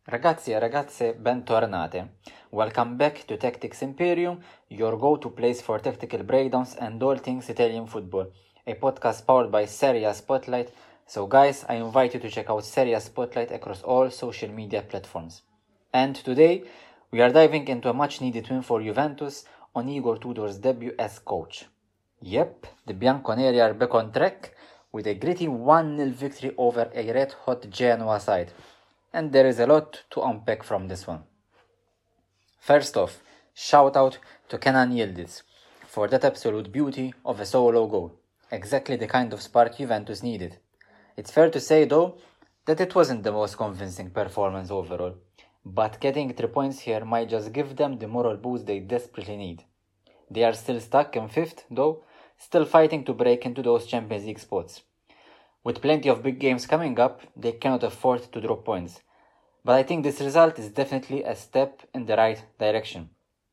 Ragazzi e ragazze, bentornate. Welcome back to Tactics Imperium, your go-to place for tactical breakdowns and all things Italian football, a podcast powered by Serie A Spotlight. So guys, I invite you to check out Serie A Spotlight across all social media platforms. And today, we are diving into a much-needed win for Juventus on Igor Tudor's debut as coach. Yep, the Bianconeri are back on track with a gritty 1-0 victory over a red-hot Genoa side. And there is a lot to unpack from this one. First off, shout out to Kenan Yildiz for that absolute beauty of a solo goal. Exactly the kind of spark Juventus needed. It's fair to say though, that it wasn't the most convincing performance overall. But getting 3 points here might just give them the moral boost they desperately need. They are still stuck in 5th though, still fighting to break into those Champions League spots. With plenty of big games coming up, they cannot afford to drop points. But I think this result is definitely a step in the right direction.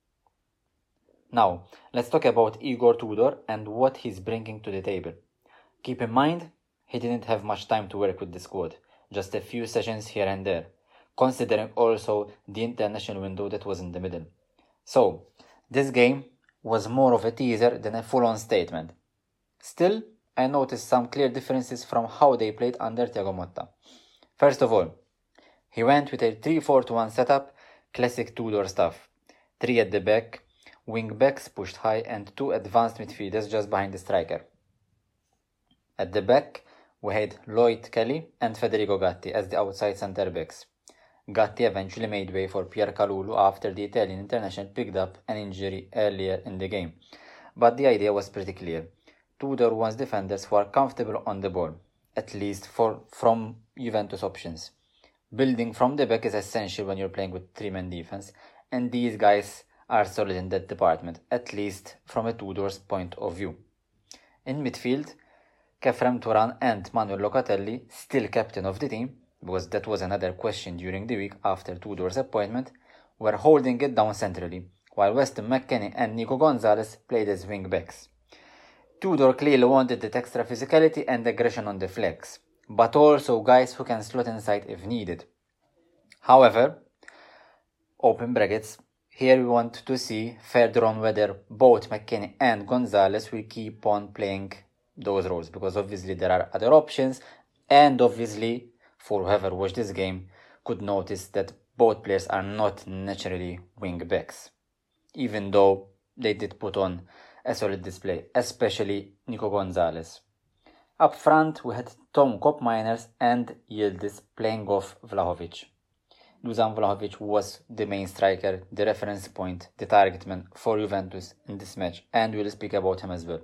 Now, let's talk about Igor Tudor and what he's bringing to the table. Keep in mind, he didn't have much time to work with the squad, just a few sessions here and there, considering also the international window that was in the middle. So, this game was more of a teaser than a full-on statement. Still, I noticed some clear differences from how they played under Thiago Motta. First of all, he went with a 3-4-1 setup, classic Tudor stuff. 3 at the back, wing backs pushed high and 2 advanced midfielders just behind the striker. At the back, we had Lloyd Kelly and Federico Gatti as the outside centre backs. Gatti eventually made way for Pierre Kalulu after the Italian international picked up an injury earlier in the game. But the idea was pretty clear. Tudor wants defenders who are comfortable on the ball, at least from Juventus options. Building from the back is essential when you're playing with 3-man defense, and these guys are solid in that department, at least from a Tudor's point of view. In midfield, Khéphren Thuram and Manuel Locatelli, still captain of the team, because that was another question during the week after Tudor's appointment, were holding it down centrally, while Weston McKennie and Nico Gonzalez played as wing backs. Tudor clearly wanted that extra physicality and aggression on the flanks, but also guys who can slot inside if needed. However, open brackets, here we want to see further on whether both McKennie and Gonzalez will keep on playing those roles, because obviously there are other options, and obviously, for whoever watched this game, could notice that both players are not naturally wing backs, even though they did put on a solid display, especially Nico Gonzalez. Up front, we had Tom Koopmeiners and Yildiz playing off Vlahovic. Dusan Vlahovic was the main striker, the reference point, the target man for Juventus in this match, and we'll speak about him as well.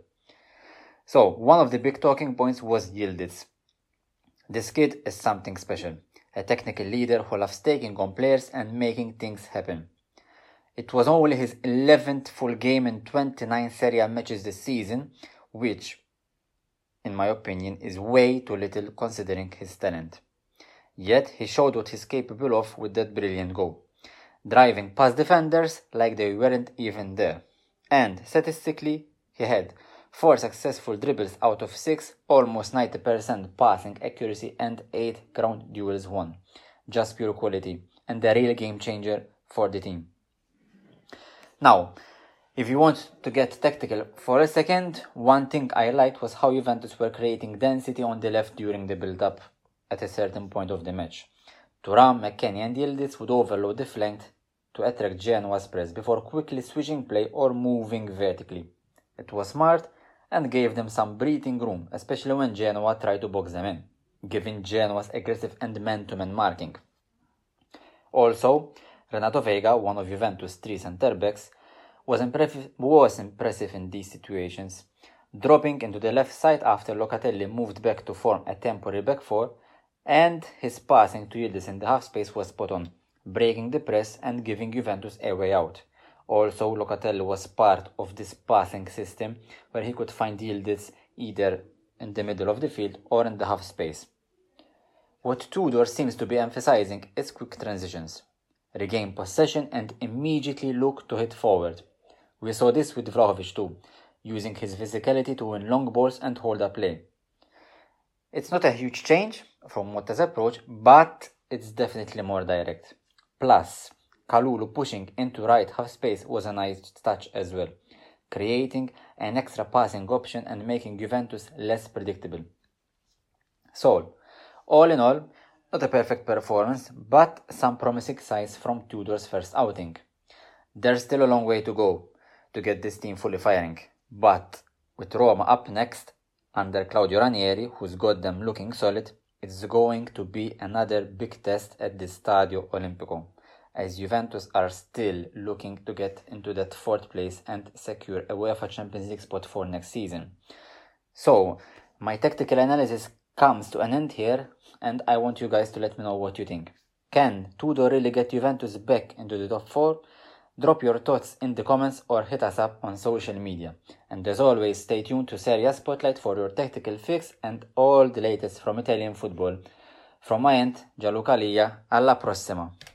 So, one of the big talking points was Yildiz. This kid is something special, a technical leader who loves taking on players and making things happen. It was only his 11th full game in 29 Serie A matches this season, which, in my opinion, is way too little considering his talent. Yet, he showed what he's capable of with that brilliant goal, driving past defenders like they weren't even there. And, statistically, he had 4 successful dribbles out of 6, almost 90% passing accuracy and 8 ground duels won. Just pure quality, and a real game changer for the team. Now, if you want to get tactical for a second, one thing I liked was how Juventus were creating density on the left during the build-up at a certain point of the match. Thuram, McKennie and Yildiz would overload the flank to attract Genoa's press before quickly switching play or moving vertically. It was smart and gave them some breathing room, especially when Genoa tried to box them in, giving Genoa's aggressive and man-to-man marking. Also, Renato Veiga, one of Juventus' 3 centre-backs, was impressive in these situations, dropping into the left side after Locatelli moved back to form a temporary back 4, and his passing to Yildiz in the half space was spot on, breaking the press and giving Juventus a way out. Also, Locatelli was part of this passing system where he could find Yildiz either in the middle of the field or in the half space. What Tudor seems to be emphasizing is quick transitions. Regain possession and immediately look to hit forward. We saw this with Vlahovic too, using his physicality to win long balls and hold up play. It's not a huge change from Motta's approach, but it's definitely more direct. Plus, Kalulu pushing into right half space was a nice touch as well, creating an extra passing option and making Juventus less predictable. So, all in all, not a perfect performance, but some promising signs from Tudor's first outing. There's still a long way to go to get this team fully firing, but with Roma up next, under Claudio Ranieri, who's got them looking solid, it's going to be another big test at the Stadio Olimpico, as Juventus are still looking to get into that 4th place and secure a UEFA Champions League spot for next season. So, my tactical analysis comes to an end here, and I want you guys to let me know what you think. Can Tudor really get Juventus back into the top 4? Drop your thoughts in the comments or hit us up on social media. And as always, stay tuned to Serie A Spotlight for your tactical fix and all the latest from Italian football. From my end, Gianluca Lia, alla prossima!